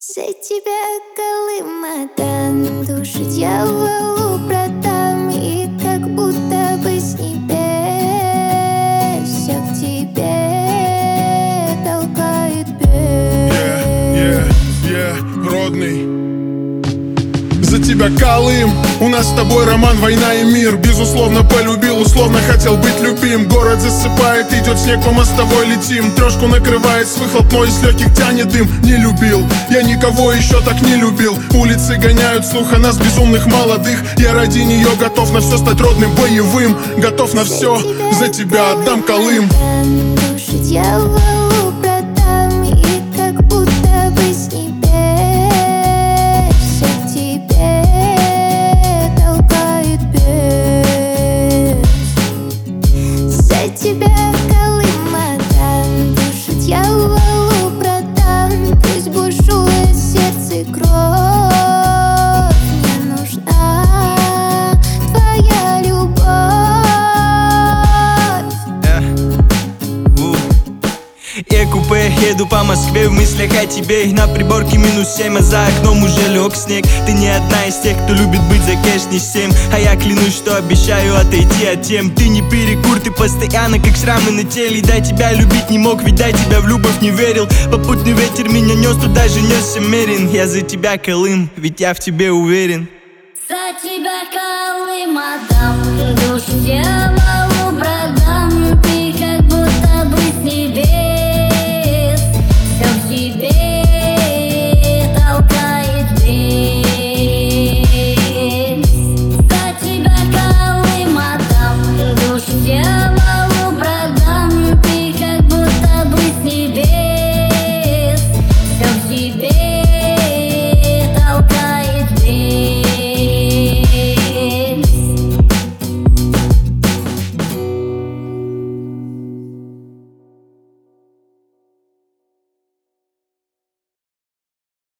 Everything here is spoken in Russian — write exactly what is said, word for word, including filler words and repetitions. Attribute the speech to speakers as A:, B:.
A: За тебя Колым отдам, душу дьяволу продам, и как будто бы с небес все к тебе толкает бес.
B: Yeah, yeah, yeah, родный. За тебя, Колым, у нас с тобой роман, война и мир. Безусловно, полюбил, условно хотел быть любим. Город засыпает, идет снег, по мостовой летим. Трешку накрывает с выхлопной, из легких тянет дым. Не любил, я никого еще так не любил. Улицы гоняют слух о нас, безумных молодых. Я ради нее готов на все стать родным, боевым. Готов на все, за тебя отдам, Колым.
A: Душу дьяволу продам, и как будто бы с небес все к тебе толкает бес. За тебя, Колым, отдам, душу дьяволу продам. Пусть бушует сердце кровь, мне нужна твоя любовь.
C: Я купе, еду по Москве, в мыслях о тебе. На приборке минус семь, а за окном уже лег снег. Ты не одна из тех, кто любит быть за кэш не семь. А я клянусь, что обещаю отойти от тем. Ты не перекур, ты постоянно как шрамы на теле. Да, тебя любить не мог, ведь да, тебя в любовь не верил. Попутный ветер меня нес, туда же несся мерен. Я за тебя, Колым, ведь я в тебе уверен.
A: За тебя, Колым, отдам душу дьяволу.